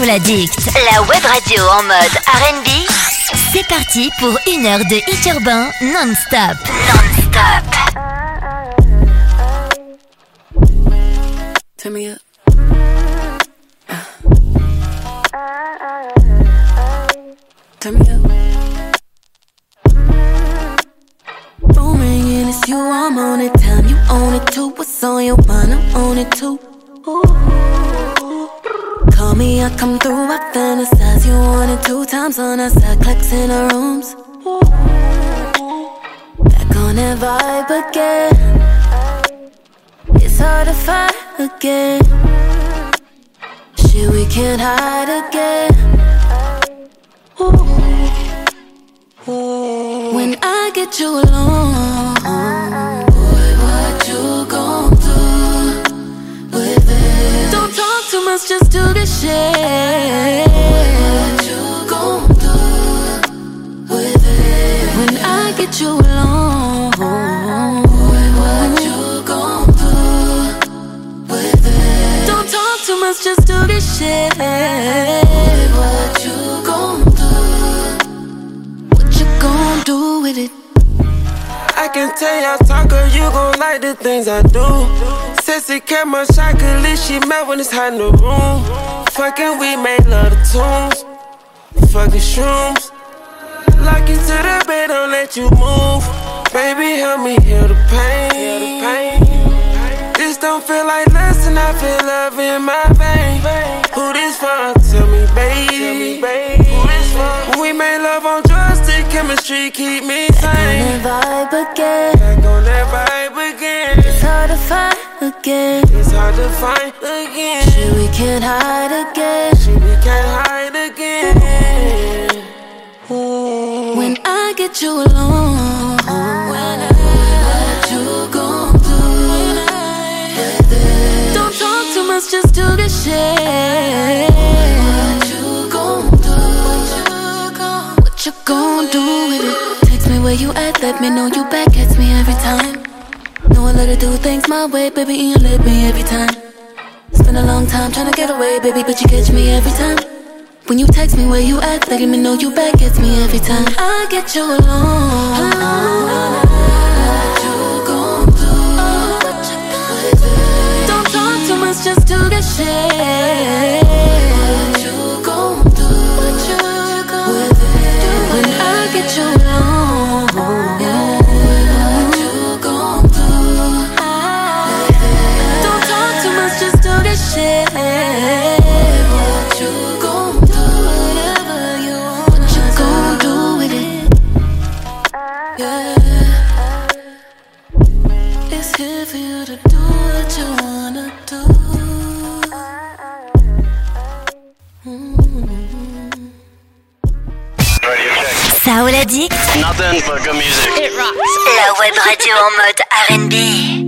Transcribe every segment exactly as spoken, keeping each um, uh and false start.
Soul Addict, la web radio en mode R and B. C'est parti pour une heure de hit urbain non-stop. Non-stop. Turn me up. Turn me up. Phone ringing, it's you, I'm on it. Time you own it too. What's on your mind? I'm on it too. Ooh. Call me, I come through. I fantasize you on it two times on our side, clocks in our rooms. Ooh. Back on that vibe again. It's hard to fight again. Shit, we can't hide again. Ooh. Ooh. When I get you alone, boy, what you gon' do with it? Don't talk too much, just do the shit. Boy, what you gon' do with it? When I get you alone, boy, what you gon' do with it? Don't talk too much, just do the shit. Boy, what you gon' do? Gon' do with it. I can tell y'all talker, you gon' like the things I do. Sexy camera shot, at least she mad when it's hot in the room. Fucking we make love the tunes. Fucking shrooms. Lock you to the bed, don't let you move. Baby, help me heal the pain. This don't feel like lust, I feel love in my vein. Who this for? Tell me, baby. Who this for? We made love on drugs, the chemistry keep me sane. Back on that vibe again. Back on that vibe again. It's hard to find again. It's hard to find again. Shit, we can't hide again. Shit, we can't hide again. Ooh. When I get you alone, when I, what you gon' do with it? Don't talk too much, just do the shit. What you gon' do? What you gon' do with it? Text me where you at, let me know you back. Gets me every time. Know I let her do things my way, baby, and you let me every time. It's been a long time trying to get away, baby, but you catch me every time. When you text me where you at, letting me know you back, gets me every time. I get you alone. What you gon' do? What you gon' do? Don't talk too much, just do the shit. What you gon' do? What you gon' do? When I get you alone, what you gon' do? Don't talk too much, just do the shit. What you gon' do? It's here for you to do what you wanna do. Mm-hmm. Soul Addict. Nothing but good music. It rocks. La web radio en mode R and B.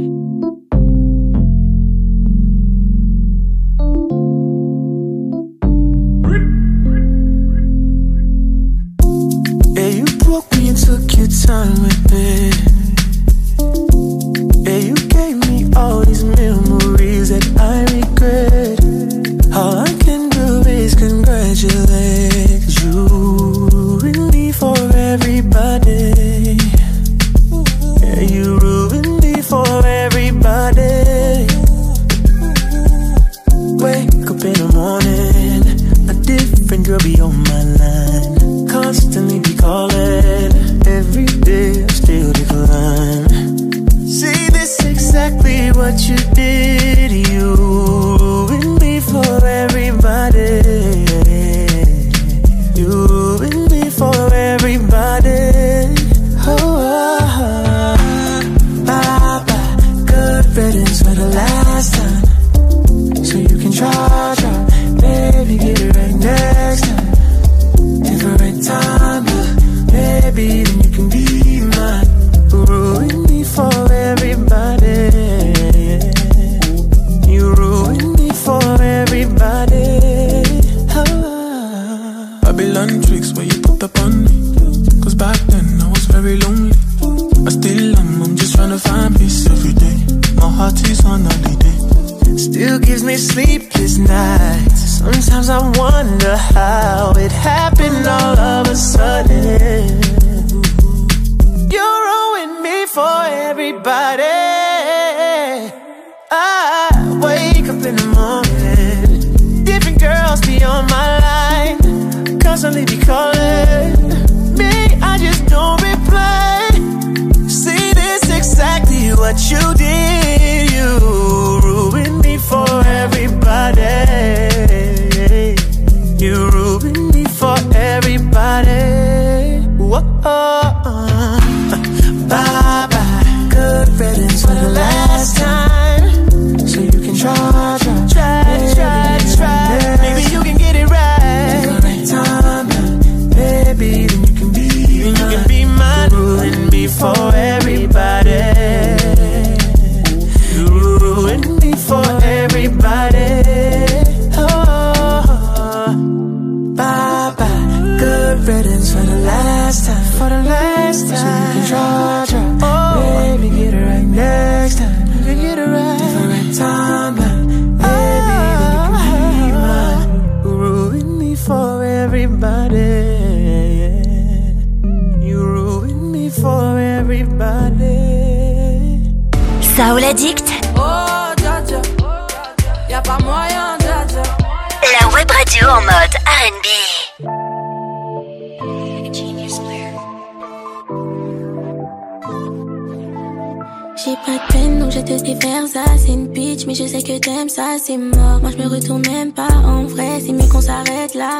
Took your time with me. Yeah, you gave me all these memories that I regret. All I can do is congratulate, 'cause you ruined me for everybody. Yeah, you ruined me for everybody. Wake up in the morning, a different girl be on my line, constantly be calling. Every day I still decline. See, this exactly what you did. You sleepless nights. Sometimes I wonder how it happened all of a sudden. You ruined me for everybody. I wake up in the morning, different girls be on my line, constantly be calling me, I just don't reply. See, this exactly what you did. You ruined me for everybody. You ruined me for everybody. Whoa. Bye bye, good riddance for the last time. So you can try, try, try, try, try. Maybe you can get it right. The right time, baby, then you can be, then you can be mine. You ruined me for everybody. You ruined me for everybody. Oh, bye bye, good riddance for the last time. For the last time, so you can try, try. Oh, baby, get it right next time. You can get it right. Different timeline, baby, then you can be mine. You ruined me for everybody. You ruined me for everybody. Soul Addict. Oh, dja dja, y'a pas moyen, dja dja. La web radio en mode R and B. J'ai pas de peine donc je te dis faire ça. C'est une bitch mais je sais que t'aimes ça. C'est mort, moi je me retourne même pas. En vrai c'est mieux qu'on s'arrête là.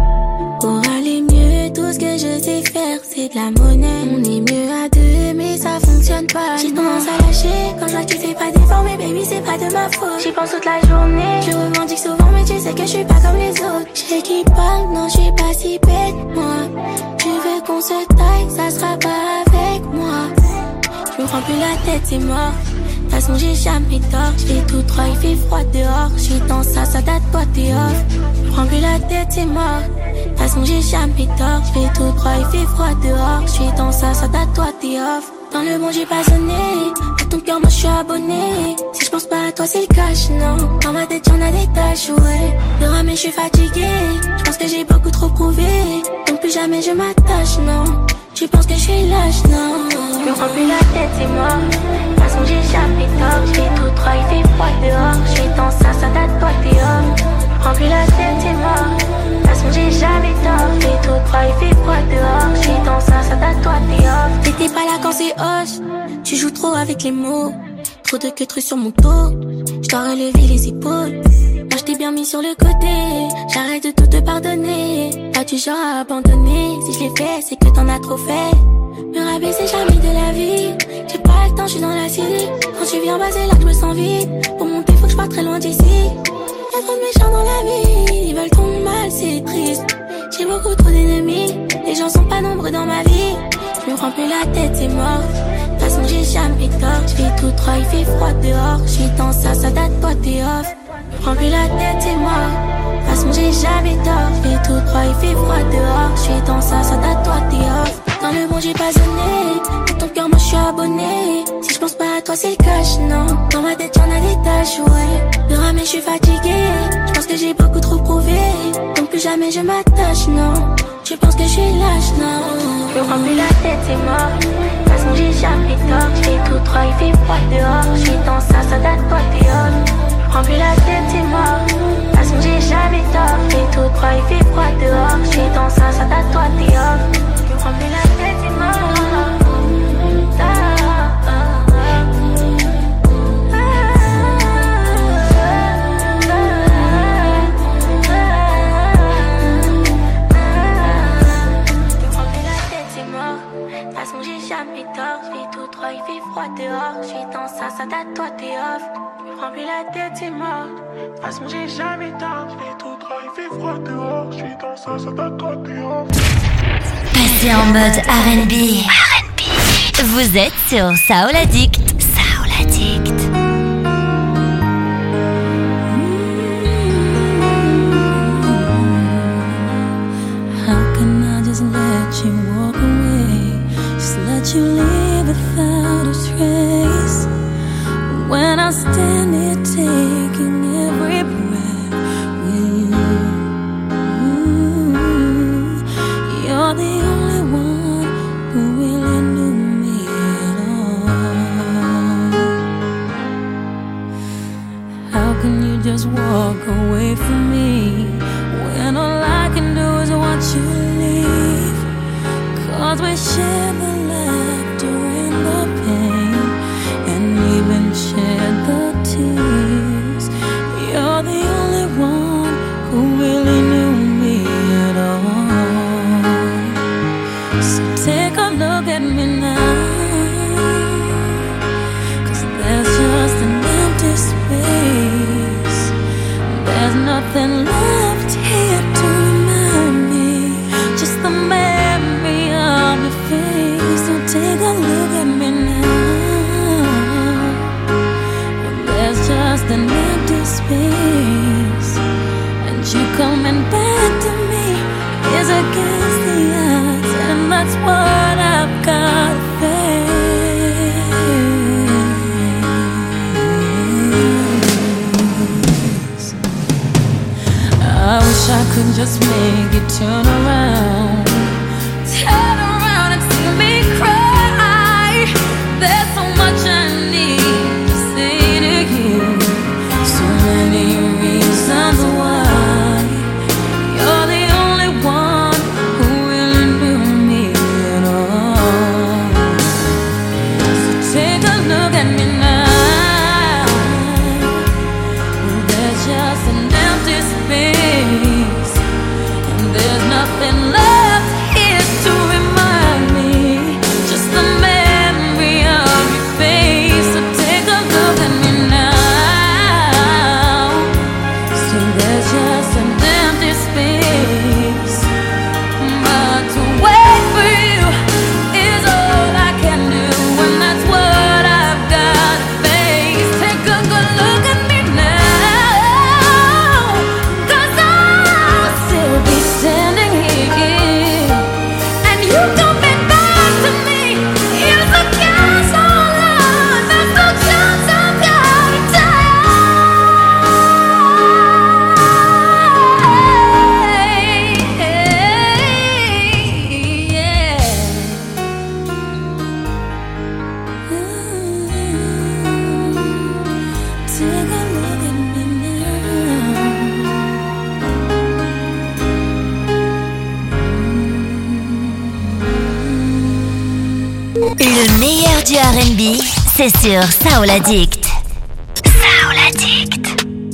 Pour aller mieux, tout ce que je sais faire c'est de la monnaie. On est mieux à deux mais ça fonctionne pas. J'ai tendance à lâcher quand je vois que tu fais pas d'efforts. Mais baby c'est pas de ma faute. J'y pense toute la journée. Je revendique souvent mais tu sais que je suis pas comme les autres. J'ai qui parle, non je suis pas si bête moi. Tu veux qu'on se taille, ça sera pas avec moi. Je me prends plus la tête, c'est mort. De toute façon j'ai jamais tort. Je fais tout droit, il fait froid dehors. Je suis dans ça, ça date toi t'es off. Je me prends plus la tête, c'est mort. De toute façon j'ai jamais tort. Je fais tout droit, il fait froid dehors. Je suis dans ça, ça date toi t'es off. Dans le bon j'ai pas sonné. Pour ton cœur moi je suis abonné. Si je pense pas à toi c'est le cash, non. Dans ma tête y'en a des tâches, ouais. De ramer je suis fatiguée. Je pense que j'ai beaucoup trop prouvé. Donc plus jamais je m'attache, non. Tu penses que je suis lâche, non. Je me prends plus la tête, c'est mort. De toute façon j'ai jamais tort. Je fais tout droit, il fait froid dehors. Je suis dans ça, ça date toi t'es off. Je me prends plus la tête, c'est mort. De toute façon j'ai jamais tort. Je fais tout droit, il fait froid dehors. Je suis dans ça, ça date toi t'es off. T'étais pas là quand c'est hoche. Tu joues trop avec les mots. Trop de queues sur mon dos. Je dois relever les épaules. Moi je t'ai bien mis sur le côté. J'arrête de tout te pardonner. Pas du genre à abandonner. Si je l'ai fait c'est que t'en as trop fait. Me rabaisser jamais de la vie. J'ai pas le temps, je suis dans la cité. Quand tu viens bas c'est là que je me sens vide. Pour monter faut que je parte très loin d'ici. Y'a trop de méchants dans la vie. Ils veulent ton mal, c'est triste. J'ai beaucoup trop d'ennemis. Les gens sont pas nombreux dans ma vie. Je me prends plus la tête, c'est mort. De toute façon j'ai jamais tort. Je fais tout droit, il fait froid dehors. Je suis dans ça, ça date toi t'es off. Je me prends plus la tête, c'est mort. De toute façon j'ai jamais tort. Je fais tout droit, il fait froid dehors. Je suis dans ça, ça date toi t'es off. Dans le bon j'ai pas sonné. Pour ton cœur moi je suis abonné. Si je pense pas à toi c'est le cash, non. Dans ma tête y'en a des tâches, ouais. De ramer je suis fatiguée. Je pense que j'ai beaucoup trop prouvé. Donc plus jamais je m'attache, non. Tu penses que je suis lâche, non. Je me prends plus la tête, c'est mort. De toute façon j'ai jamais tort. Je fais tout droit, il fait froid dehors. Je suis dans ça, ça date toi t'es off. Je me prends plus la tête, c'est mort. De toute façon j'ai jamais tort. Je fais tout droit, il fait froid dehors. Je suis dans ça, ça date toi t'es off. Je me prends plus la tête, c'est mort. Ah, ah, ah. Il fait froid dehors, je suis dans ça, ça date toi t'es off. Je me prends plus la tête, c'est mort. De toute façon j'ai jamais tort. Je fais tout droit, il fait froid dehors. Je suis dans ça, ça date toi t'es off. Passez en mode R and B. R and B. Vous êtes sur Soul Addict. Soul Addict. How can I just let you walk away? Just let you leave without a trace. When I stand here taking every breath just walk away from me when all I can do is watch you leave? Cause we share the laughter and the pain, and even share the tears. You're the only one who really knew me at all. So take a look at me now, cause there's just an empty space. There's nothing left here to remind me, just the memory of your face. So take a look at me now. There's just an empty space, and you coming back to me is against the odds, and that's what I've got to face. I wish I could just make you turn around, turn around and see me cry. There's so much I need to say to you, so many reasons why. You're the only one who really knew me at all. So take a look at me now. There's just an empty space, and there's nothing left here to remind me, just the memory of your face. So take a look at me now. So there's just an empty space, but to wait for you is all I can do, and that's what I've got to face. Take a good look at me now, cause I'll still be standing here, and you coming back to me is against all odds. There's no chance I've got to take a look at me now. Le meilleur du R and B, c'est sur Soul Addict. Soul Addict.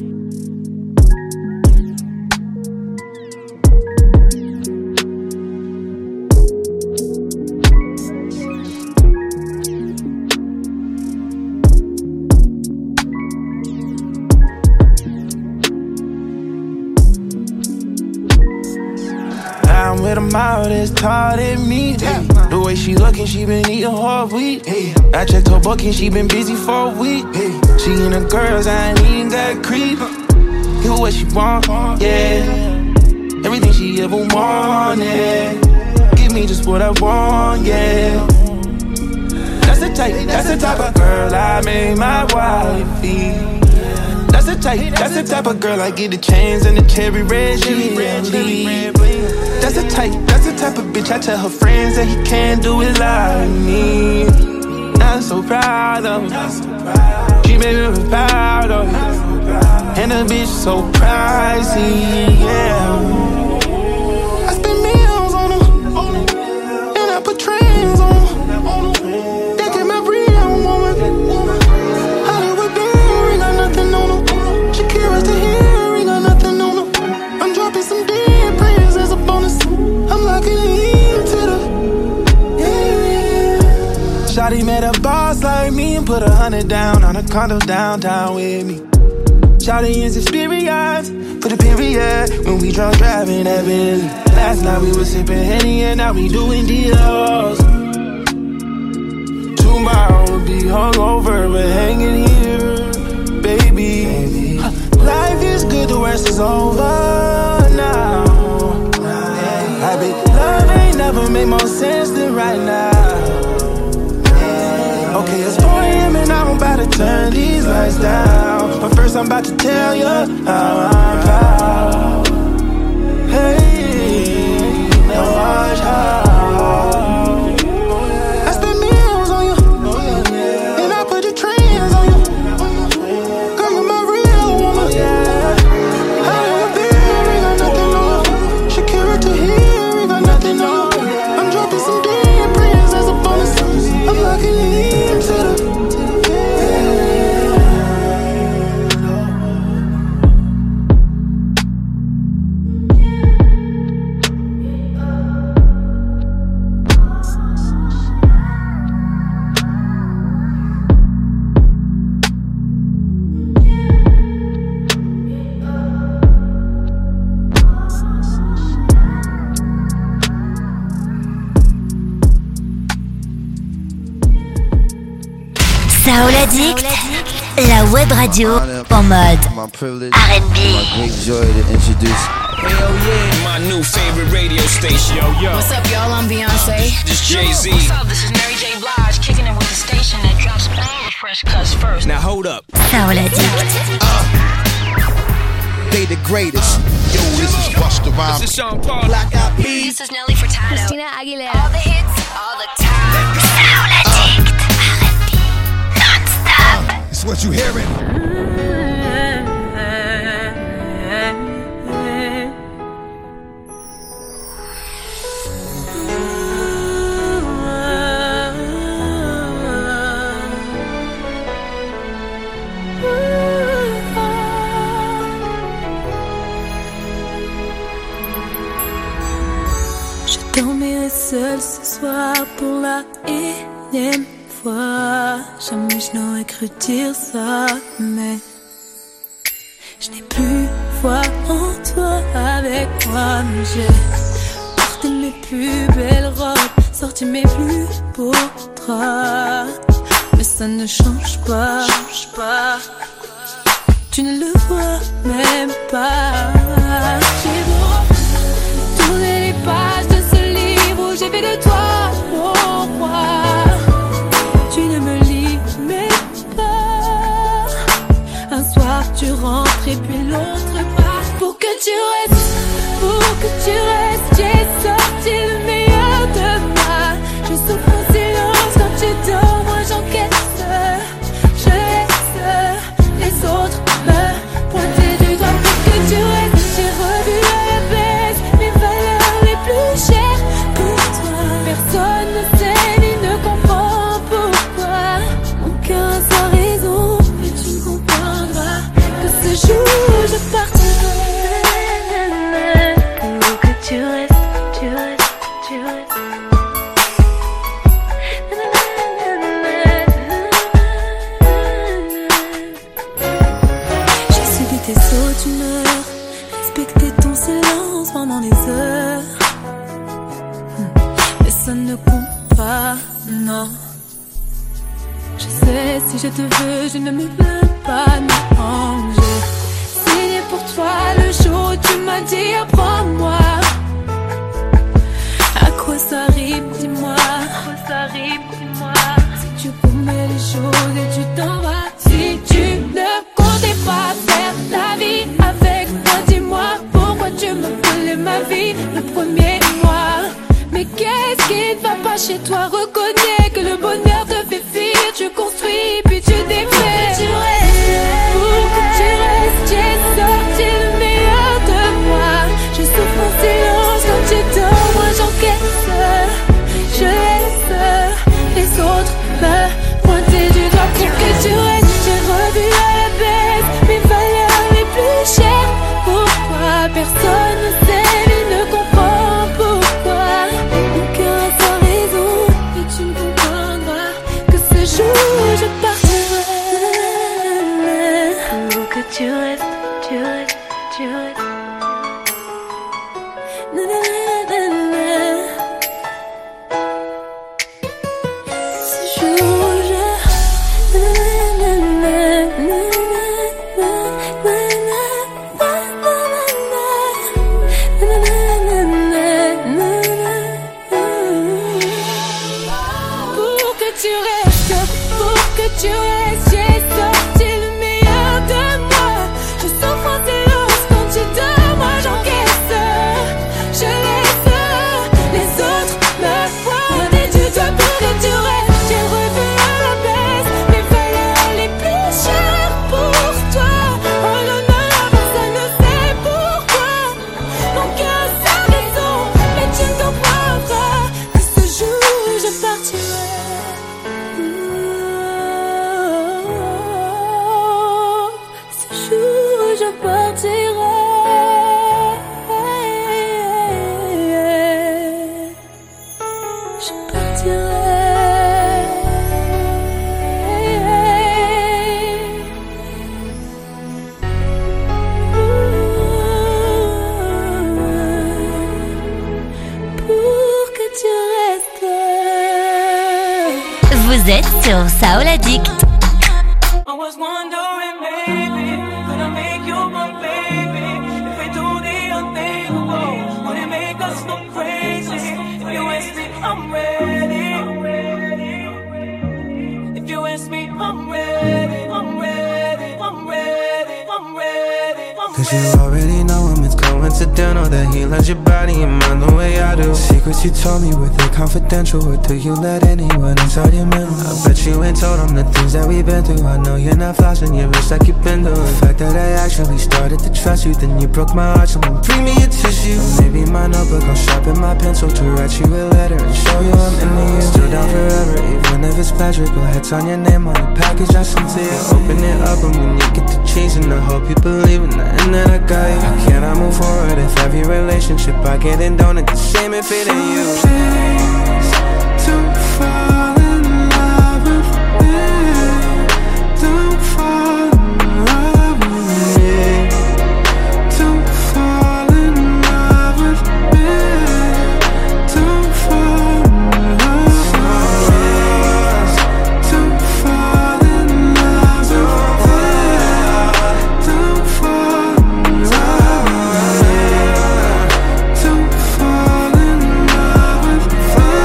I'm with a mouth that's taught at me. The way she looking, she been eating hard week. I checked her booking, she been busy for a week. She and the girls, I ain't even got creep. Give her what she want, yeah. Everything she ever wanted. Give me just what I want, yeah. That's the type, that's the type of girl I made my wifey. That's the type, that's the type of girl I get the chains and the cherry red, cherry red, cherry red. That's the type, that's the type of bitch I tell her friends that he can't do it like me. I'm so proud of her. She made me proud of her. And the bitch so pricey, yeah. I spend meals on her, and I put trends on her. They get my real woman. Hollywood girl, ain't got nothing on her. Shakira's to here, ain't got nothing on her. I'm dropping some dead prayers as a bonus. I'm locking in to the, yeah. Shawty met a boss like me and put a hundred down on a condo downtown with me. Shawty is experienced, put a period when we drunk driving that Bentley. Last night we was sipping Henny and now we doing deals. Tomorrow we'll be hungover but hanging here, baby. Life is good, the worst is over now. I bet love ain't never made more sense than right now. Okay, it's four a.m. and I'm about to turn these lights down. But first I'm about to tell you how I'm proud. Hey, now watch how I spend meals on you, and I put the trends on you. Girl, you're my real woman. Soul Addict, la web radio en mode R and B. My great joy to introduce. Hell yeah, my new favorite radio station. Yo, yo. What's up, y'all? I'm Beyonce. This Jay-Z. What's up? This is Mary J. Blige, kicking it with the station that drops all the fresh cuts first. Now hold up. Soul Addict. Uh, they the greatest. Yo, this is Busta Rhymes. This is Sean Paul. Black Eyed Peas. This is Nelly Furtado. Christina Aguilera. All the hits, all the time. Soul Addict, R and B, non-stop. It's what you hearing. Je dormirai seule ce soir pour la énième fois. Jamais je n'aurais cru dire ça, mais je n'ai plus foi en toi avec moi. Mais j'ai porté mes plus belles robes, sorti mes plus beaux draps, mais ça ne change pas, change pas. Tu ne le vois même pas. J'ai beau tourner les pages de ce livre où j'ai fait de toi mon roi, tu ne me lis même pas. Un soir tu rentres et puis l'autre part. Pour que tu restes, pour que tu restes, j'ai sorti le meilleur de moi. Je souffre en silence quand tu dors, moi j'encaisse. Je laisse les autres me pointer du doigt. Pour que tu restes, j'ai revu à la baisse mes valeurs les plus chères pour toi. Personne ne sait ni ne comprend pourquoi. Mon cœur a sa raison, mais tu ne comprendras que ce jour je partirai. Pour que tu restes, tu restes, tu restes. J'ai subi tes sautes d'humeur, respecté ton silence pendant des heures. Mais ça ne compte pas, non. Je sais, si je te veux, je ne me veux pas, non. J'ai signé pour toi le jour où tu m'as dit apprends-moi. À quoi ça rime, dis-moi. À quoi ça rime, dis-moi. Si tu commets les choses et tu t'en vas. Si tu ne comptais pas faire ta vie avec moi, dis-moi pourquoi tu me voulais ma vie le premier mois. Mais qu'est-ce qui ne va pas chez toi? Reconnais que le bonheur te fait fuir. Tu construis puis tu défais. Pour que tu restes, pour que tu restes, j'ai sorti le meilleur de moi. Je souffre en silence quand tu dors, moi j'encaisse. Je laisse les autres me pointer du doigt. Pour que tu restes, j'ai revu à la baisse mes valeurs les plus chères. Pourquoi personne ne sait ni ne comprend pourquoi? Mon cœur a sa raison, et tu ne comprendras que ce jour je partirai. Pour que tu restes, tu restes, tu restes. Na, na, na, na, na. Ce jour je na, na, na, na, na, na, na, na. Pour que tu restes, pour que tu restes, j'ai sorti le meilleur de moi. Je souffre en silence quand tu dors, moi j'encaisse. Je laisse les autres me pointer du doigt. Pour que tu restes, j'ai revu à la baisse mes valeurs les plus chères pour toi. Oh non, non, personne ne sait pourquoi. Mon cœur a sa raison, mais tu ne comprendras que ce jour je partirai. Ce jour je partirai. Je partirai. Pour que tu restes. Vous êtes sur Soul Addict. Cause you already know him, it's coincidental that he loves your body and mind the way I do. Secrets you told me, were they confidential? Or do you let anyone inside your mental? I bet you ain't told them the things that we've been through. I know you're not flossing your wrist like you've been doing. The fact that I actually started to trust you, then you broke my heart, so bring me a tissue. Or maybe my notebook, I'll sharpen my pencil to write you a letter and show you I'm into you. Still down forever, even if it's pleasure. Go ahead, sign your name on the package I sent to you. Open it up and when you get to cheesing, I hope you believe in the end that I got you. How can I move forward if every relationship I get in don't end the same if it ain't you? Please, don't fall in love with me. Don't fall in love with me. Don't fall in love with me. Don't fall in love with me. Don't fall in love with me. Don't fall in love with me. Don't fall in love with me.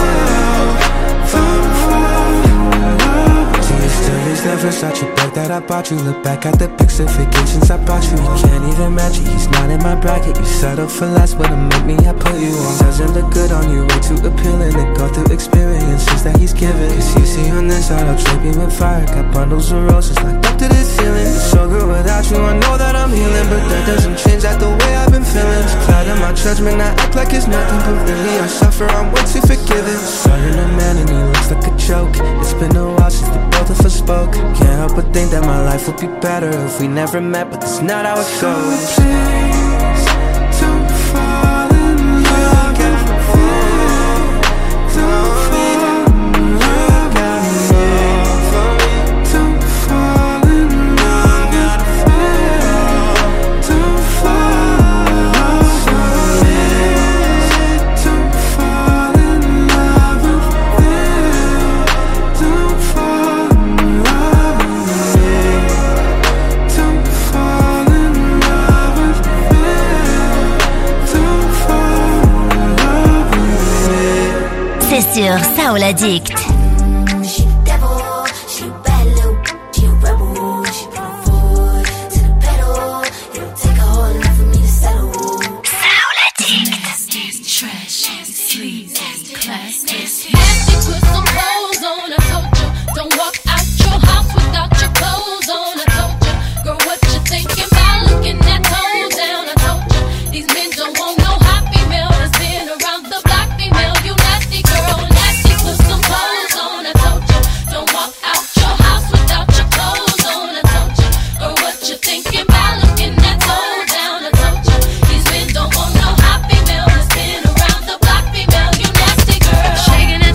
Don't fall in love with me. Do you still use that Versace bag that I bought you? Look back at the pics of vacations I brought you. You can't even match it, he's not in my bracket. You settle for less, but to make me, I put you on. Doesn't look good on you, way too appealing to go through experiences that he's given. Cause you see on this side, I'll trip you with fire. Got bundles of roses locked up to the ceiling. It's so good without you, I know that I'm healing, but that doesn't change that the way I've been feeling. It's cloud in my judgment, I act like it's nothing, but really I suffer, I'm way too forgiving. Starting a man and he looks like a joke. It's been a while since the both of us spoke. Can't help but think that my life would be better if we never met, but that's not how it goes. Please, don't fall in love with me. Don't fall in love with me. Don't fall in love with me. Don't fall in love with me. Don't fall in love with me. Don't fall in love with me. Don't fall in love with me. Don't fall in love with me. C'est sur Soul Addict. She the devil, she a bad little, she a rebel, she put her foot to the pedal. It don't take a whole lot for me to settle. Soul Addict. Trash, sleazy, class. Nasty, put some clothes on. I told you, don't walk out your house without your clothes on. I told you, girl, what you thinking about looking that toes down? I told you, these men don't want no hot female that's been around the block female. You nasty girl, nasty, put some clothes on. I told you, don't walk out your house without your clothes on. I told you, girl, what you thinking about looking that toes down? I told you, these men don't want no hot female that's been around the block female. You nasty girl, shaking it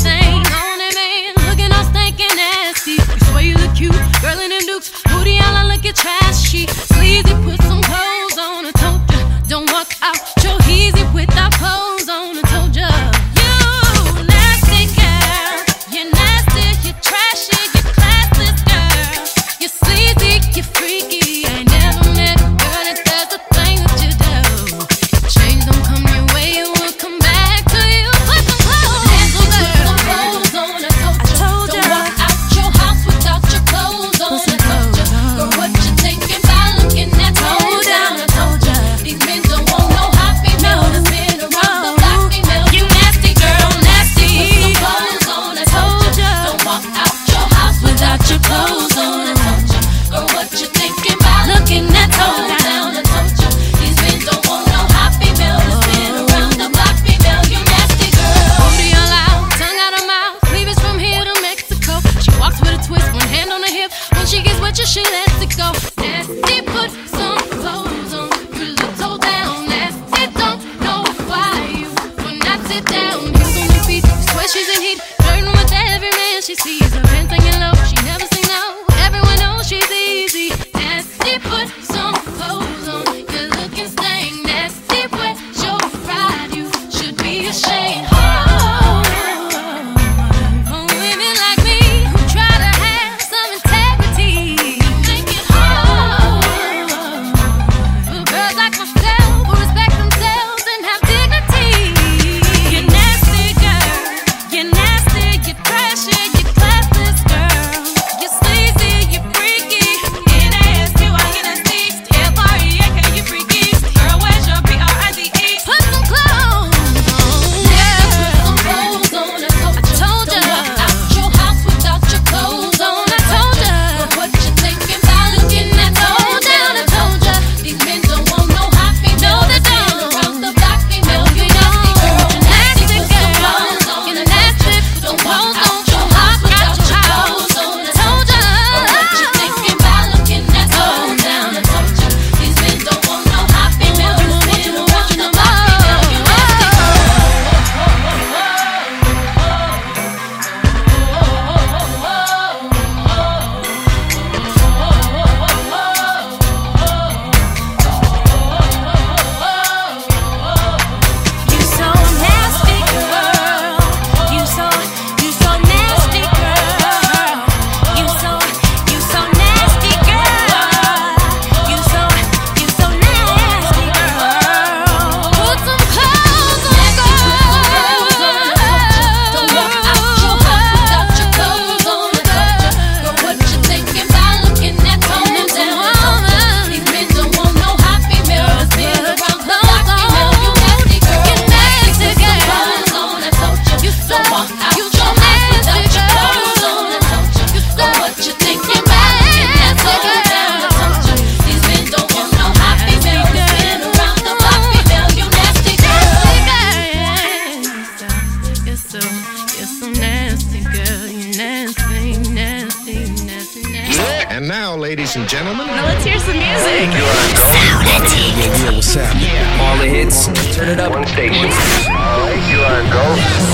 ladies and gentlemen. Now let's hear some music. Saouladik. Yeah, yeah, what's happening? Yeah. All the hits, turn it up. One station. Alright, you are go.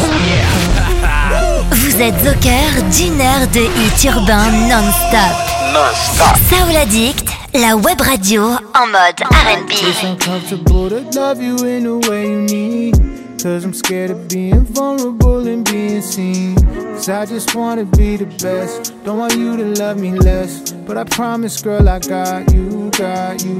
Yeah. Vous êtes au cœur d'une heure de hits urbains non-stop. Non-stop. Saouladik, la web radio en mode R and B. It's uncomfortable to love you in the way you need. Cause I'm scared of being vulnerable and being seen. Cause I just wanna be the best. Don't want you to love me less. But I promise, girl, I got you, got you.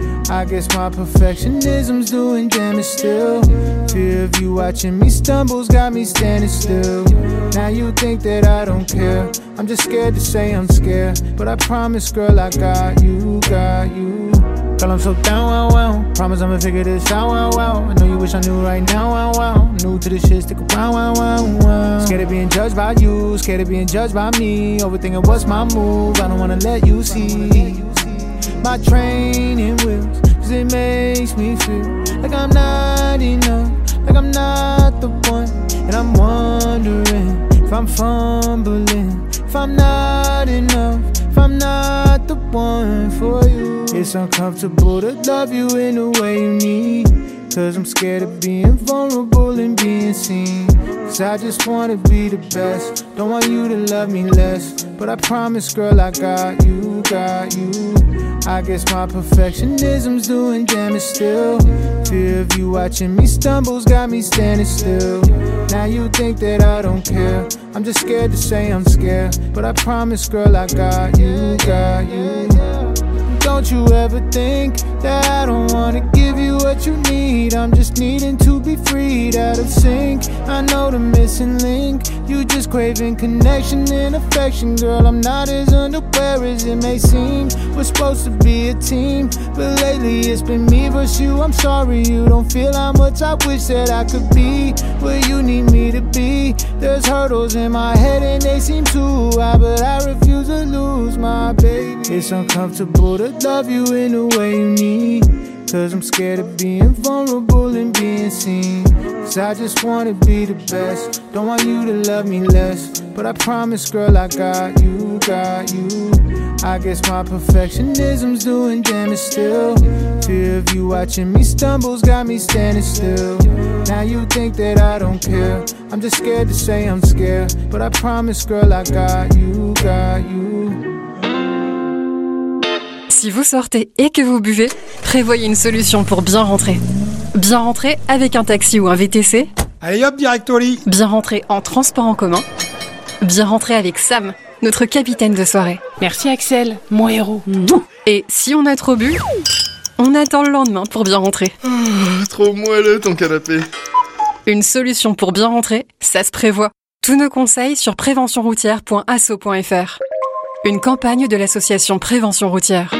I guess my perfectionism's doing damage still. Fear of you watching me stumbles got me standing still. Now you think that I don't care. I'm just scared to say I'm scared. But I promise, girl, I got you, got you. Girl, I'm so down, wow, wow. Promise I'ma figure this out, wow, wow. I know you wish I knew right now, wow, wow. New to this shit, stick around, wow, wow, wow. Scared of being judged by you, scared of being judged by me. Overthinking what's my move, I don't wanna let you see my training wheels. Cause it makes me feel like I'm not enough, like I'm not the one. And I'm wondering if I'm fumbling, if I'm not enough, if I'm not the one for you. It's uncomfortable to love you in the way you need. Cause I'm scared of being vulnerable and being seen. Cause I just wanna be the best. Don't want you to love me less. But I promise, girl, I got you, got you. I guess my perfectionism's doing damage still. Fear of you watching me stumbles got me standing still. Now you think that I don't care. I'm just scared to say I'm scared. But I promise, girl, I got you, got you. Don't you ever think that I don't wanna give you what you need. I'm just needing to be freed out of sync. I know the missing link. You just craving connection and affection. Girl, I'm not as unaware as it may seem. We're supposed to be a team, but lately it's been me versus you. I'm sorry you don't feel how much I wish that I could be where you need me to be. There's hurdles in my head and they seem too high, but I refuse to lose my baby. It's uncomfortable to love you in the way you need. Cause I'm scared of being vulnerable and being seen. Cause I just wanna be the best. Don't want you to love me less. But I promise, girl, I got you, got you. I guess my perfectionism's doing damage still. Fear of you watching me stumbles got me standing still. Now you think that I don't care. I'm just scared to say I'm scared. But I promise, girl, I got you, got you. Si vous sortez et que vous buvez, prévoyez une solution pour bien rentrer. Bien rentrer avec un taxi ou un V T C. Allez hop, direct au lit. Bien rentrer en transport en commun. Bien rentrer avec Sam, notre capitaine de soirée. Merci Axel, mon héros. Et si on a trop bu, on attend le lendemain pour bien rentrer. Oh, trop moelleux ton canapé. Une solution pour bien rentrer, ça se prévoit. Tous nos conseils sur prévention routière point asso point f r. Une campagne de l'association Prévention routière.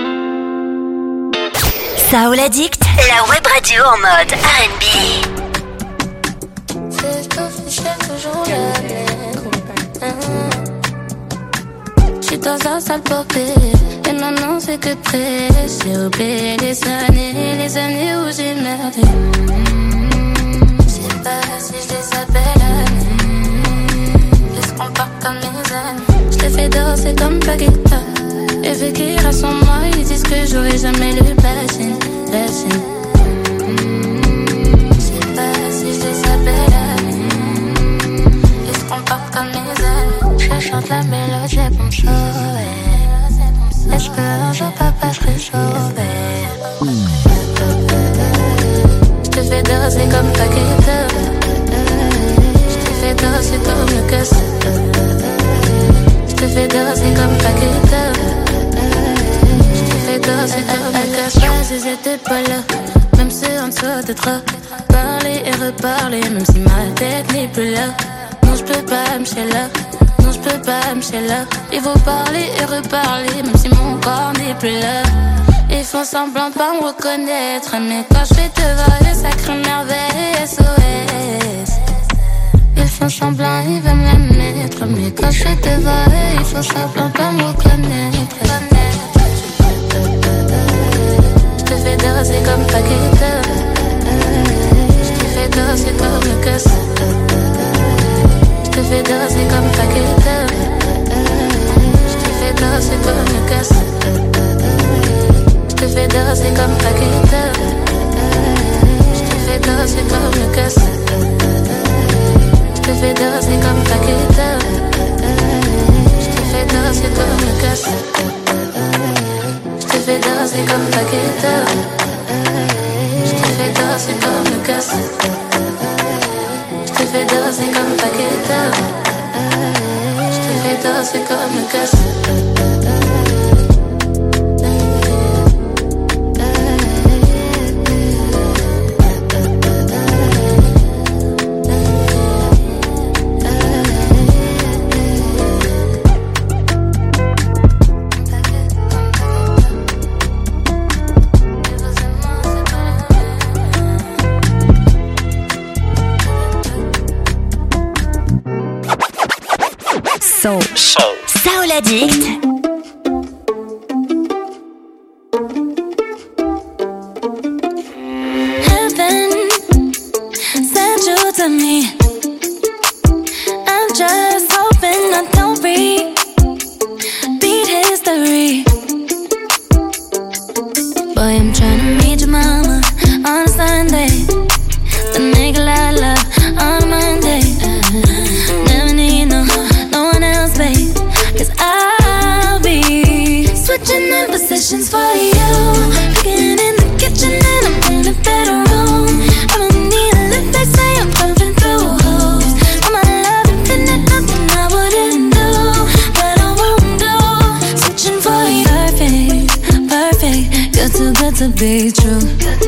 Saouladik, la web radio en mode R and B. J'suis dans un sale popé, et maintenant c'est que de près. J'ai oublié les années, les années où j'ai merdé. J'sais pas si je les appelle amis. Est-ce qu'on part comme mes amis? J'les fais danser comme Paquita. Et vu qu'ils restent en moi, ils disent que j'aurai jamais le blessing, blessing. J'sais pas si je les appelle amis. Est-ce qu'on part comme mes amis? Je chante la mélodie pour me sauver. Est-ce que un jour papa je serai sauvé? J'te fais danser comme Paquita. J'te fais danser comme le casse. J'te fais danser comme Paquita. J'te fais danser comme le casse. Si j'étais pas là, même si on saute trop. Parler et reparler, même si ma tête n'est plus là. Non j'peux pas me chier là. Non j'peux pas me chier là. Il faut parler et reparler, même si mon corps n'est plus là. Ils font semblant de pas me reconnaître, mais quand j'fais te voir, ça crée merveille S O S. Ils font semblant, ils veulent me la mettre, mais quand j'fais te voir, ils font semblant de pas me reconnaître. J'te fais danser comme Paquita. J'te fais danser comme le casse. J'te fais danser comme Paquita. J'te fais danser comme le casse. back it up. J'te fais danser comme le gosse. J'te fais danser comme back it up. J'te fais danser comme le gosse. Soul. Soul. Soul Addict. Heaven sent you to me. I'm just hoping I don't repeat history. Boy, I'm trying to meet your mama on a Sunday. The nigga I love on a Monday. Never need no no one else, babe. Cause I'll be switching in positions for you. Cooking in the kitchen and I'm in the bedroom. I don't need a lift, they say I'm pumping through holes. All my love infinite, nothing I wouldn't do, but I won't do. Switching for you, perfect, perfect. You're too good to be true.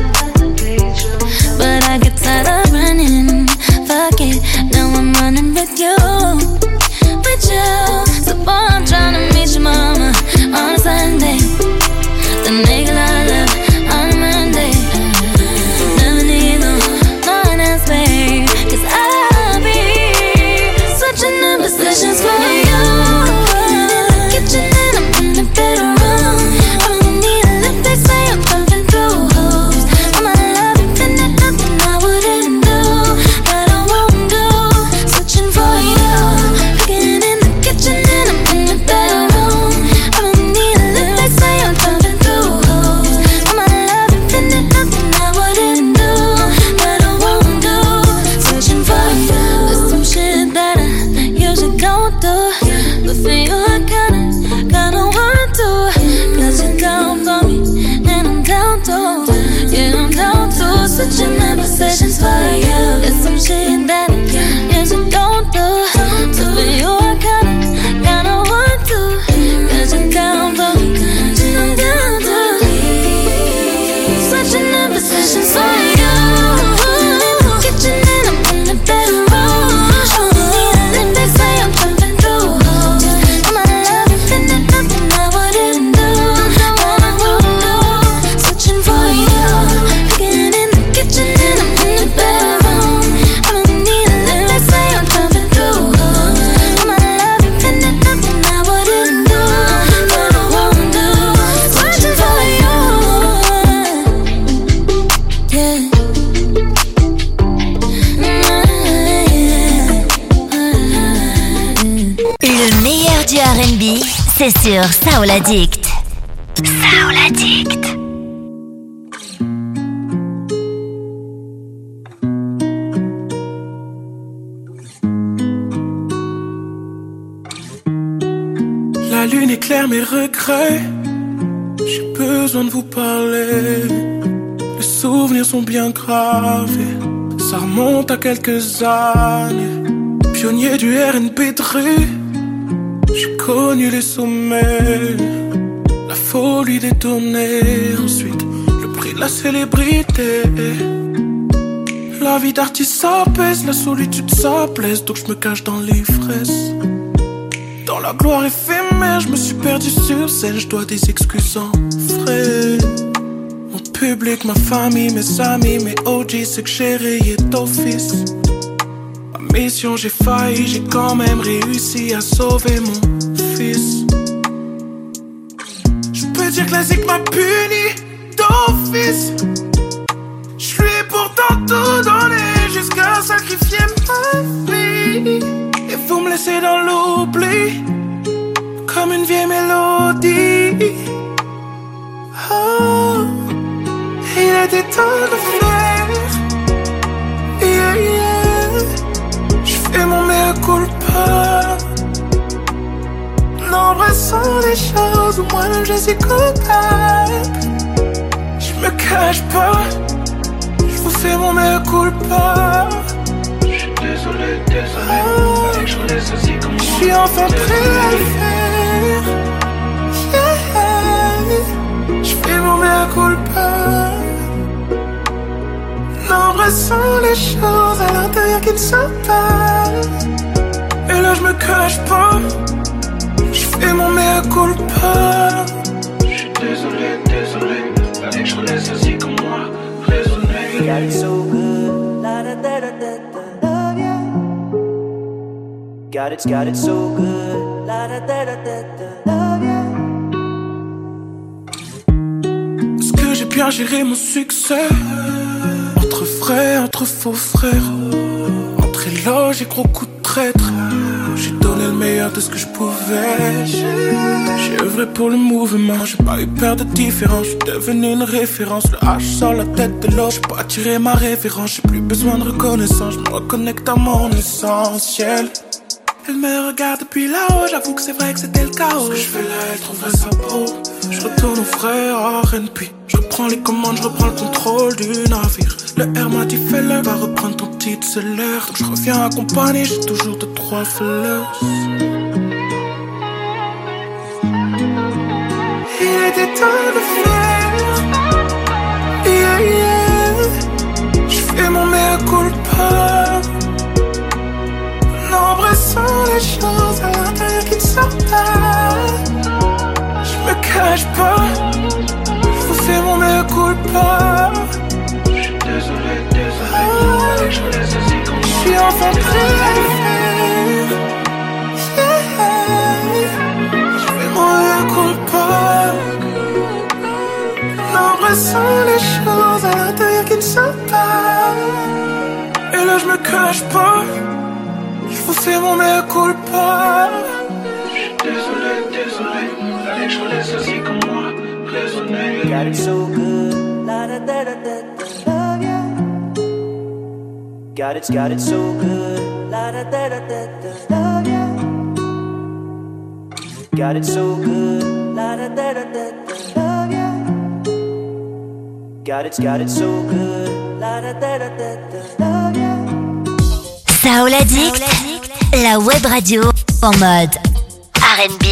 But I get tired of running, fuck it, now I'm running with you. With you, so boy I'm tryna meet your mama on a Sunday. The nigga I love on a Monday. Never need no, no one else, babe. Cause I'll be switching the positions for you. Kitchen and I'm in the bedroom. I don't need a lift, they say I'm pumping through holes. All my love infinite, nothing I wouldn't do, but I won't do. Switching for you. Cooking in the kitchen and I'm in the bedroom. I don't need a lift, they say I'm pumping through holes. All my love infinite, nothing I wouldn't do, but I won't do. Switching for you. There's some shit that I usually don't do, but for you I kinda, kinda want to. Cause you're down for me and I'm down too. Yeah, I'm down too. Switching my positions for you. There's some shit that I usually don't do, but for you I kinda, kinda want to. Cause you're down for me and I'm down too. Switching my positions for you. Kitchen and I'm in the bedroom. I don't need a lift, they say I'm pumping through holes. All my love infinite, nothing I wouldn't do, but I won't do. Switching for you. Cooking in the kitchen and I'm in the bedroom. I don't need a lift, they say I'm pumping through holes. All my love infinite, nothing I wouldn't do, but I won't do. Switching for you. Yeah. Le meilleur du R and B, c'est sur Soul Addict. Soul Addict. La lune éclaire mes regrets. J'ai besoin de vous parler. Les souvenirs sont bien gravés. Ça remonte à quelques années. Pionnier du R and B de rue. J'ai connu les sommets, la folie des tournées. Ensuite, le prix de la célébrité. La vie d'artiste s'apaise, la solitude ça blesse. Donc je me cache dans l'ivresse. Dans la gloire éphémère, je me suis perdu sur scène. Je dois des excuses en frais. Mon public, ma famille, mes amis, mes O G, c'est que j'ai rayé d'office. Ma mission, j'ai failli, j'ai quand même réussi à sauver mon fils. Je peux dire que la zik m'a puni d'office. Je lui ai pourtant tout donné jusqu'à sacrifier ma vie. Et vous me laissez dans l'oubli, comme une vieille mélodie. Oh, il était temps de faire. Yeah, yeah. J'fais mon mea culpa. En embrassant les choses où moi-même je suis coupable. me cache pas, je vous fais mon mea culpa. J'suis désolé, désolé, fallait que je laisse assis comme moi. J'suis enfin prêt à le faire, yeah. J'fais mon mea culpa. N'embrassons les choses à l'intérieur qui ne sont pas. Et là je me cache pas, j'fais mon mea culpa. J'suis désolé, désolé, fallait que je laisse assis comme moi. Raisonner. Got it so good, la da da da da da, love ya. Got it, got it so good, la da da da da da, love ya. Est-ce que j'ai bien géré mon succès? Entre frères, entre faux frères, entre éloges et gros coups de traître. J'ai donné le meilleur de ce que je pouvais. J'ai œuvré pour le mouvement, j'ai pas eu peur de différence. J'suis devenu une référence, le H sur la tête de l'autre. J'ai pas tiré ma révérence, j'ai plus besoin de reconnaissance. Je me reconnecte à mon essentiel. Elle me regarde depuis là-haut, j'avoue que c'est vrai que c'était le chaos. Ce que je fais là, elle trouverait ça beau. Je retourne au frère à Rennes, puis je reprends les commandes, je reprends le contrôle du navire. Le R m'a dit fais-le, va reprendre ton titre, c'est l'heure. Donc je reviens accompagné, j'ai toujours deux, trois fleurs. Il était temps de faire, yeah, yeah. Je fais mon mea culpa. N'embrassons les choses à l'intérieur qui ne sortent pas. Je me cache pas, je vous fais mon mea culpa. J'suis désolé, désolé, fallait que je laisse assis comme moi. J'suis enfin prêt à le faire, yeah. J'fais mon mea culpa. N'embrassons les choses à l'intérieur qui ne sortent pas. Et là je me cache pas, je vous fais mon mea culpa. J'suis désolé, désolé, fallait que je laisse assis comme moi. Raisonner. Got it so good, la da da da da da, love ya. Got it, got it so good, la da da da da da, love ya. Got it so good, la da da da da da, love ya. Got it, got it so good, la da da da da da, love ya. Soul Addict, la web radio en mode R and B.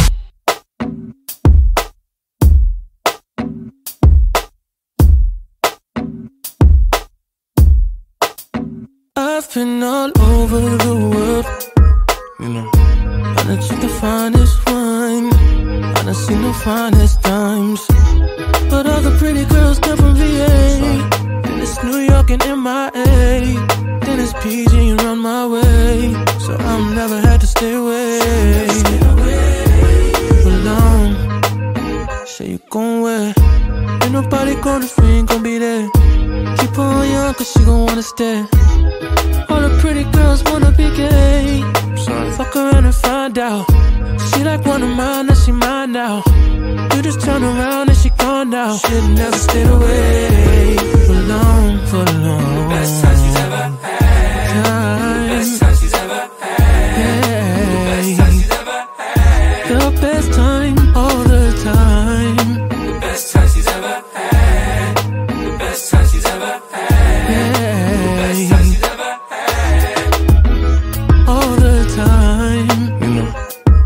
I've been all over the world, you know. I done seen the finest wine, I done seen the finest times. But all the pretty girls come from V A. Then it's New York and M I A. Then it's P G and run my way. So I'm never had to stay away for long. Say you gon' wear, ain't nobody gonna free, ain't gon' be there. Keep her on young cause she gon' wanna stay. All the pretty girls wanna be gay. Fuck around and find out. She like one of mine, now she mine now. You just turn around and she gone now. She never stayed away for long, for long. Best time she's ever had. Time. Best time she's ever had. Yeah. The best time she's ever had. The best time, all the time. The best time she's ever had. The best time she's ever had. Yeah. The best time she's ever had. All the time, you know.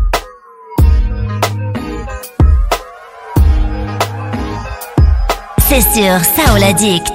C'est sur Soul Addict.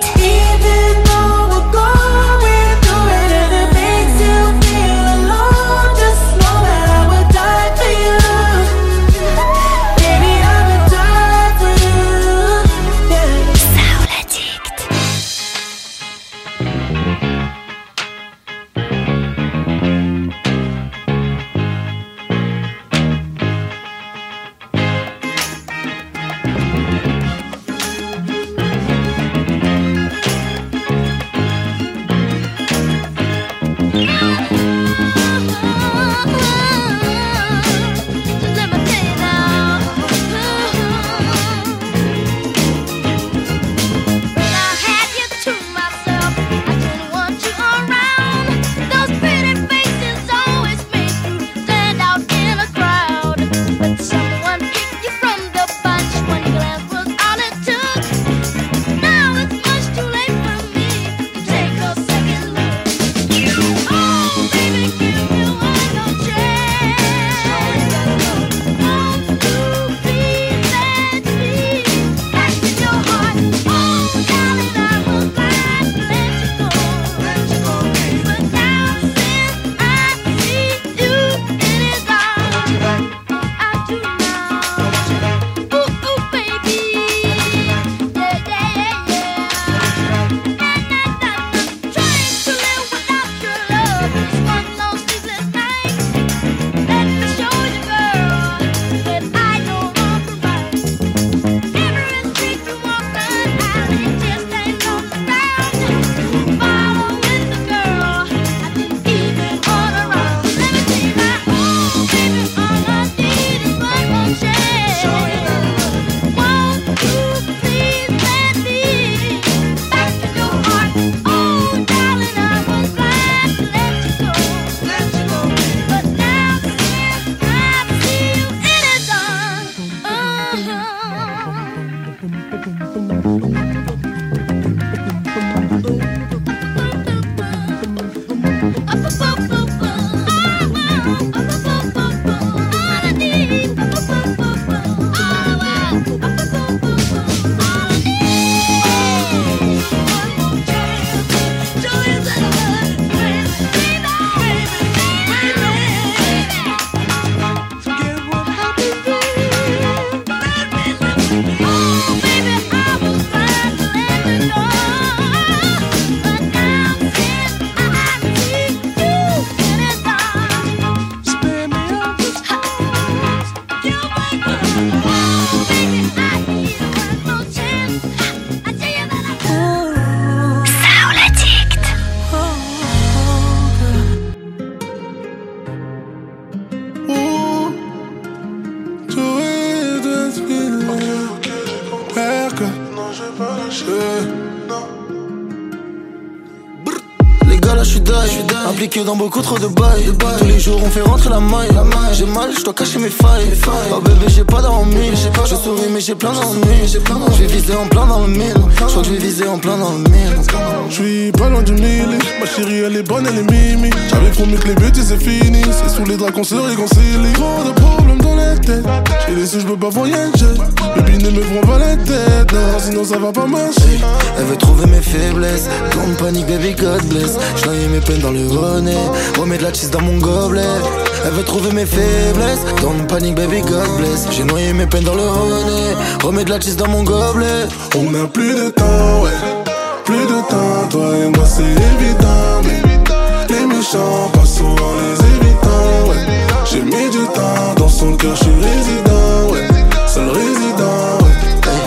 là j'suis die. Impliqué dans beaucoup trop de bails. Tous les jours on fait rentrer la maille. J'ai mal, j'dois cacher mes failles. Oh bébé j'ai pas d'or en mille. Je souris mais j'ai plein d'ennuis. J'vais viser en plein dans le mille. J'crois que j'vais viser en plein dans le mille. J'suis pas loin du mille. Ma chérie elle est bonne, elle est mimi. J'avais promis que les bêtises c'est fini. C'est sous les draps qu'on se réconcilie. Trop de problèmes dans la tête. J'ai les sous, j'peux pas voyager. Baby ne me feront pas la tête. Non, sinon ça va pas marcher. Elle veut trouver mes faiblesses. Grande panique baby God bless. J'noyais mes peines dans le bonnet. Remets de la cheese dans mon gobelet. Elle veut trouver mes faiblesses. Grande panique baby God bless. J'ai noyé mes peines dans le bonnet. Remets de la cheese dans mon gobelet. On n'a plus de temps, ouais. Plus de temps, toi et moi c'est évident. Mais les méchants passent en les évitant, ouais. J'ai mis du temps dans son cœur, j'suis résident, ouais. Seul résident, ouais.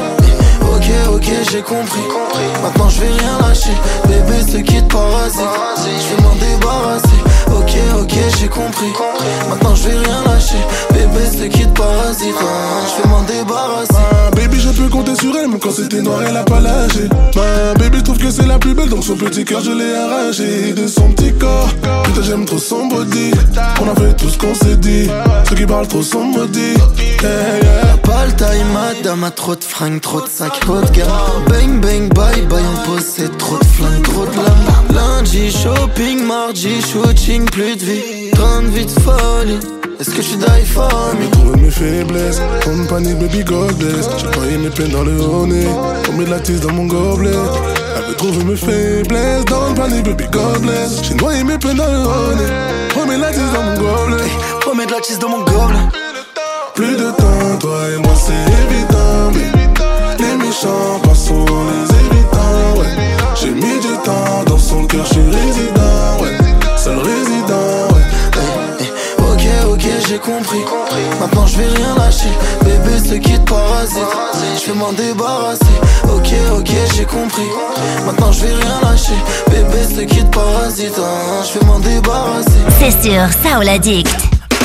Ok, ok, j'ai compris. Maintenant je vais rien lâcher. Bébé se quitte parasite. Je vais m'en débarrasser. Ok, ok, j'ai compris. Maintenant je vais rien lâcher. Bébé se quitte parasite. Je vais m'en débarrasser. Ah, baby, je peux compter sur elle, même quand c'était noir, elle a pas lâché. Ma baby, je trouve que c'est la plus belle, donc son petit cœur, je l'ai arraché de son petit corps. Putain, j'aime trop son body. On a fait tout ce qu'on s'est dit. Ceux qui parlent trop sont maudits. Yeah, yeah. Pas le taille, madame, a trop de fringues, trop de sacs, haut de gamme. Bang, bang, bye, bye, on possède trop de flingues, trop de lames. Lundi, shopping, mardi, shooting, plus de vie. Train de vie de folie. Est-ce que tu die for me? J'ai trouvé mes faiblesses, comme panique baby God bless. J'ai pas mes peines dans le honnet, on met de la tisse dans mon gobelet. Elle veut trouver mes faiblesses, dans le panique baby God bless. J'ai noyé mes peines dans le honnet, remets de la tisse dans mon gobelet. Remets de la tisse dans mon gobelet. Plus de temps, toi et moi c'est évident. Mais les méchants passent en les évitant, ouais. J'ai mis du temps dans son cœur, j'suis résident, ouais. Seul résident, ouais. Ok, ok, j'ai compris. Maintenant je vais rien lâcher. Bébé se quitte parasite. Je vais m'en débarrasser. Ok, ok, j'ai compris. Maintenant je vais rien lâcher. Bébé se quitte parasite. Je vais m'en débarrasser. C'est sur Soul Addict.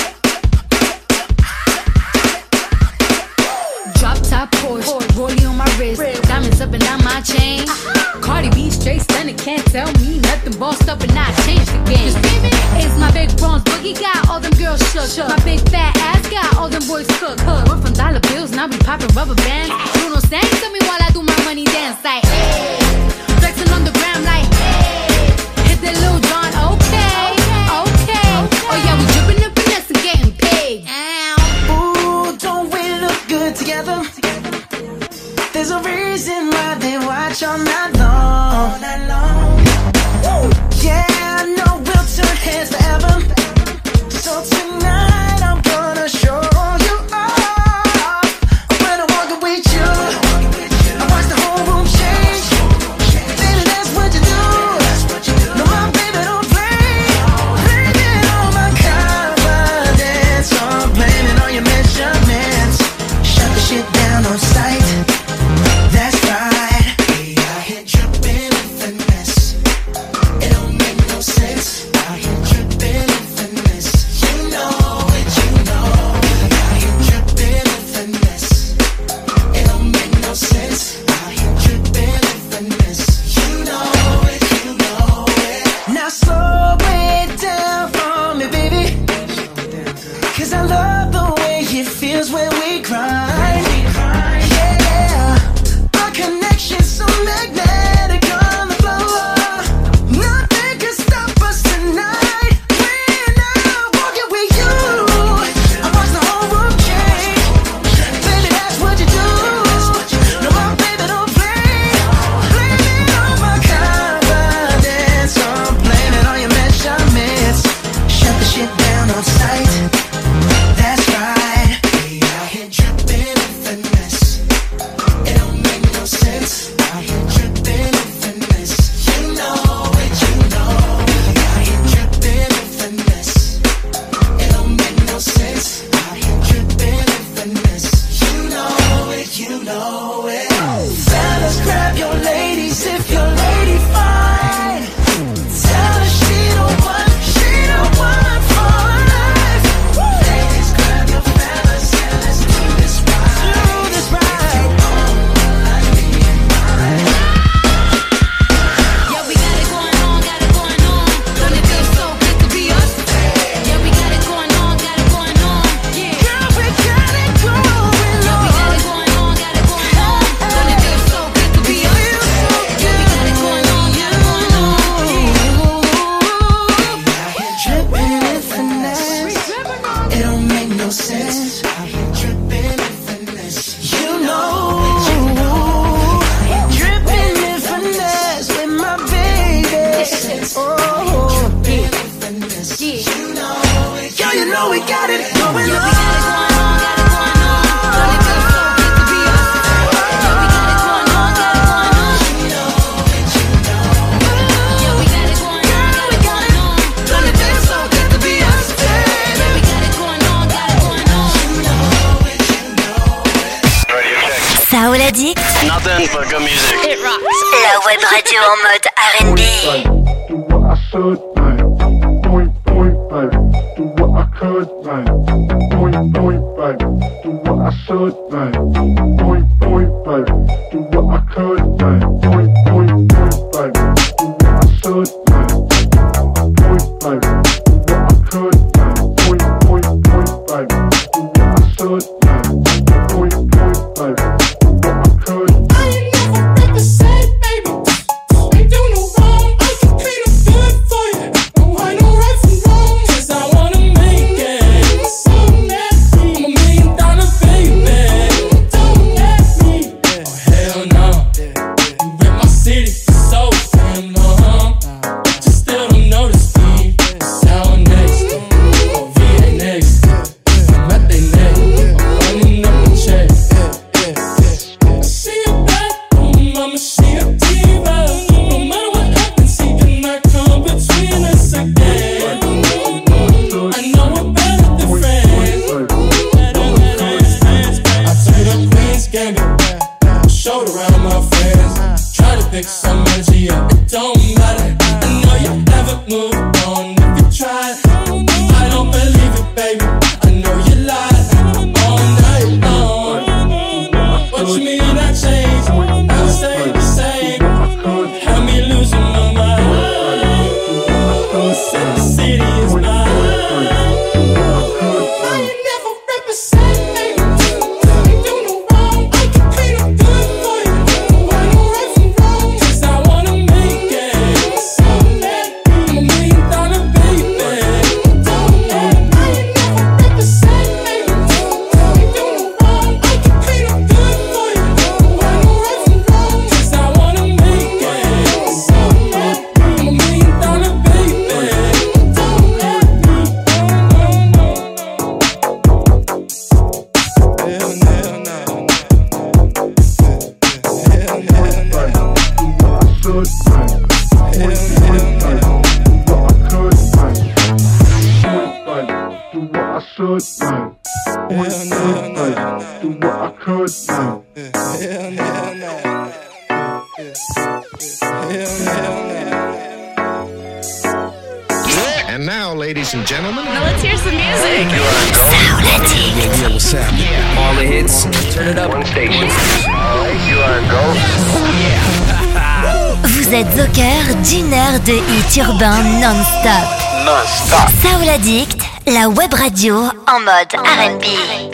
Drop top Porsche, rollie on my wrist, diamonds up and down my chain. Cardi B straight stunning, can't tell me nothing. Bossed up and I changed the game. It's my big bronze boogie got all them girls shook. My big fat ass got all them boys cooked. We're from dollar bills, now we popping rubber bands. Bruno sang to me while I do my money dance like hey. Flexing on the gram like hey. Hit that Lil Jon, okay, okay. Oh yeah, we dripping and finesse and getting paid. Ooh, don't we look good together? There's a reason why they watch all night long. All night long. Woo. Yeah, I know we'll turn heads forever. So tonight I'm gonna show you off when I'm walking with you. Oh, yeah. Girl, you know we got it going on. Saoul Addict. Nothing but good music. It rocks. La web radio en mode R and B. Do what I should, babe. Point, point, baby. Do what I could, babe. Point, point, baby. Do what I should, babe. Point, point, baby. Do what I could, babe. Point, point, point, baby. Do what I should, babe. Point, baby. Do what I could, babe. Point, point, point, baby. Do what I should, babe. Point, point, baby. And now, ladies and gentlemen, now let's hear some music. Yeah, what's happening? Yeah. All the hits, turn it up. One station. All right, you are go. Yeah. Vous êtes au cœur d'une heure de hits urbains non-stop. Non-stop. Saoul Addict, la web radio en mode R and B.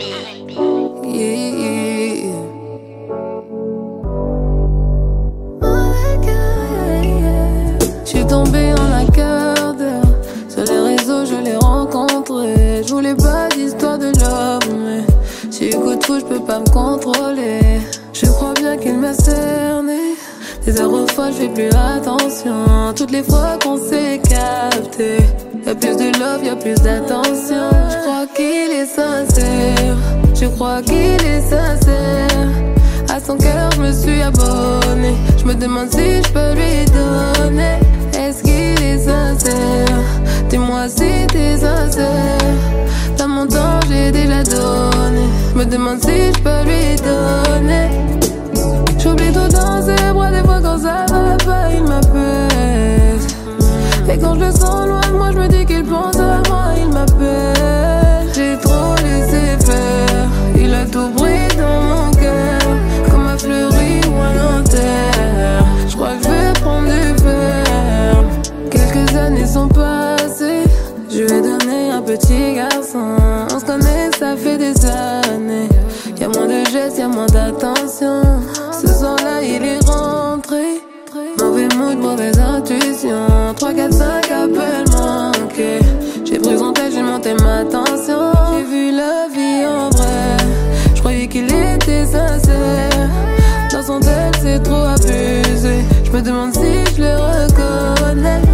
J'suis tombée en la cœur d'heure. Sur les réseaux, je l'ai rencontré. Je voulais pas d'histoire de love, mais si coup de fou, j'peux pas me contrôler. Je crois bien qu'il m'a cerné. Des heures aux fois, j'fais plus attention. Toutes les fois qu'on s'est capté, y'a plus de love, y'a plus d'attention. Je crois qu'il est sincère. Je crois qu'il est sincère. À son cœur, je me suis abonné. Je me demande si je peux lui donner. Est-ce qu'il est sincère? Dis-moi si t'es sincère. Dans mon temps, j'ai déjà donné. Je me demande si je peux lui donner. J'oublie tout dans ses bras. Des fois quand ça va pas, il m'appelle. Et quand je le sens loin de moi, je me dis qu'il pense à moi. Il m'appelle. J'ai trop laissé faire. Il a tout pris dans mon cœur. Comme un fleuri ou un enterre. Je crois que je vais prendre du fer. Quelques années sont passées. Je lui ai donné un petit garçon. On se connaît, ça fait des années. Y'a moins de gestes, y'a moins d'attention. Ce soir-là, il est rentré. Mauvais mood, mauvaise intuition. trois, quatre, cinq appels manqués. J'ai pris son tête, j'ai monté ma tension. J'ai vu la vie en vrai. Je croyais qu'il était sincère. Dans son tel, c'est trop abusé. Je me demande si je le reconnais.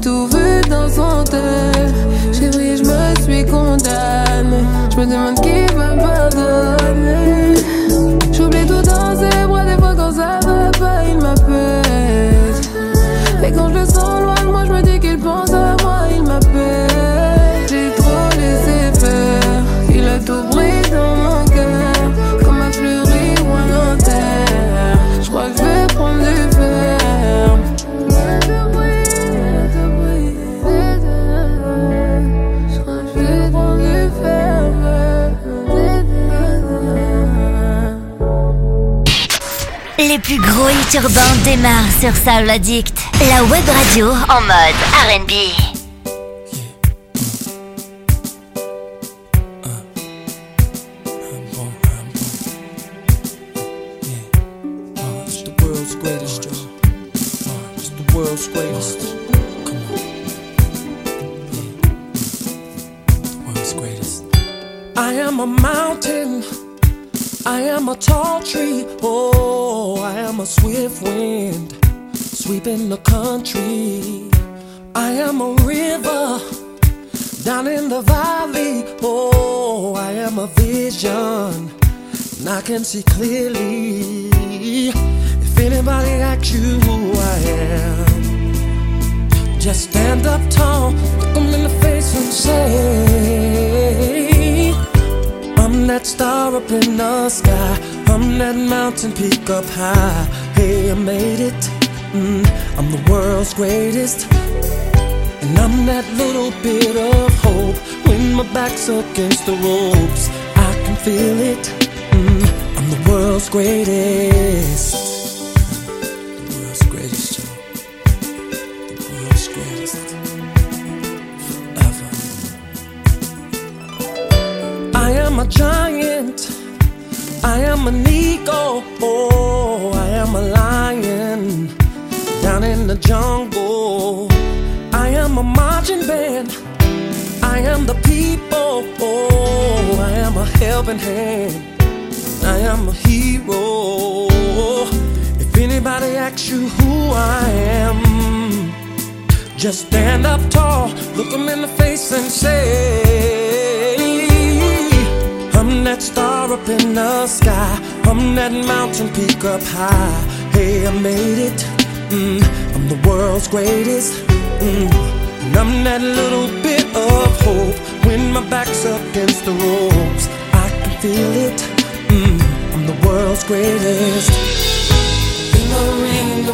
tout vu dans son tel. Chérie, je me suis condamnée. Je me demande qui va me pardonner. J'oublie tout dans ses bras, des fois quand ça va pas, il m'appelle. Et quand je le sens loin de moi, je me dis qu'il pense à moi, il m'appelle. J'ai trop laissé faire, il a tout pris dans mon cœur, comme un fleuri ou un enterre. Je crois que je vais prendre du ferme. Je crois que je vais prendre du ferme. Les plus gros hits urbains démarrent sur Soul Addict, la web radio en mode R and B. World's greatest. Come on. Yeah. World's greatest. I am a mountain. I am a tall tree. Oh, I am a swift wind sweeping the country. I am a river down in the valley. Oh, I am a vision and I can see clearly. If anybody asks you who I am, just stand up tall, look them in the face and say, I'm that star up in the sky, I'm that mountain peak up high. Hey, I made it, mm, I'm the world's greatest. And I'm that little bit of hope when my back's against the ropes. I can feel it, mm, I'm the world's greatest. I am a giant, I am an eagle, oh, I am a lion down in the jungle. I am a marching band, I am the people, oh, I am a helping hand, I am a hero. If anybody asks you who I am, just stand up tall, look them in the face and say, I'm that star up in the sky, I'm that mountain peak up high. Hey, I made it, mm, I'm the world's greatest, mm, and I'm that little bit of hope when my back's up against the ropes. I can feel it, mm, I'm the world's greatest. In the ring,